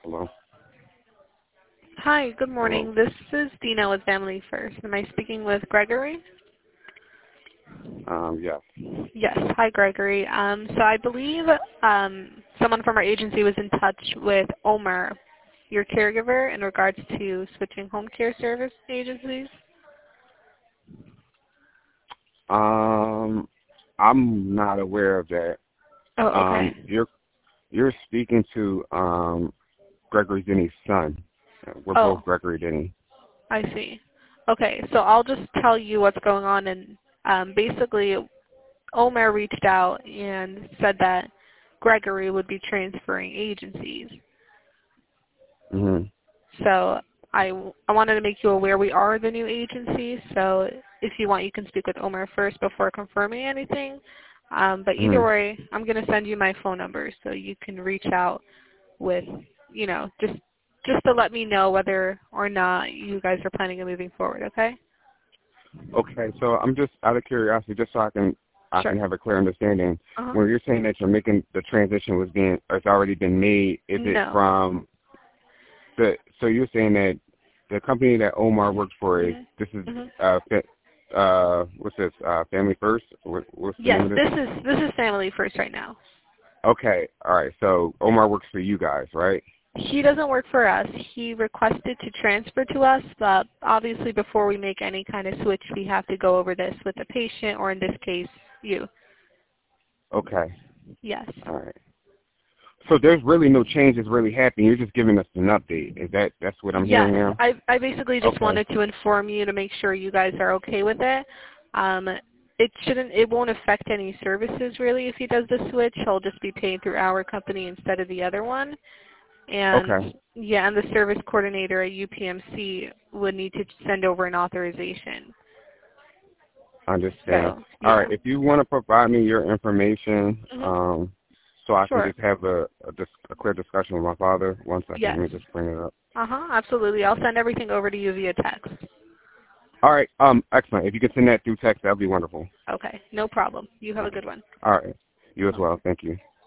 Hello? Hi, good Hello? morning. This is Dina with Family First. Am I speaking with Gregory? Yes. Yes. Hi, Gregory. So I believe someone from our agency was in touch with Omar, your caregiver, in regards to switching home care service agencies. I'm not aware of that. Oh, okay. You're speaking to Gregory Denny's son. We're both Oh, Gregory Denny. I see. Okay, so I'll just tell you what's going on. And basically, Omar reached out and said that Gregory would be transferring agencies. Mhm. So I wanted to make you aware we are the new agency, so if you want, you can speak with Omar first before confirming anything. But either Mhm. way, I'm going to send you my phone number so you can reach out with, just to let me know whether or not you guys are planning on moving forward, okay? Okay, so I'm just out of curiosity, just so I can Sure. have a clear understanding. Uh-huh. When you're saying that you're making the transition it's already been made, is it No. from so you're saying that the company that Omar works for is this is what's this, Family First? What's the Yes, name of this? this is Family First right now. Okay, all right. So Omar works for you guys, right? He doesn't work for us. He requested to transfer to us, but obviously before we make any kind of switch, we have to go over this with the patient, or in this case, you. Okay, Yes. all right. So there's really no changes really happening. You're just giving us an update. That's what I'm Yes. hearing now? I basically just Okay. wanted to inform you to make sure you guys are okay with it. It won't affect any services really if he does the switch. He'll just be paid through our company instead of the other one. Okay. And yeah, and the service coordinator at UPMC would need to send over an authorization. Understand. So All yeah. right. If you want to provide me your information, so I can Sure. just have a clear discussion with my father. One second. Let Yes. me just bring it up. Absolutely. I'll send everything over to you via text. All right. Excellent. If you could send that through text, that would be wonderful. Okay. No problem. You have All a right. good one. All right. You as well. Thank you.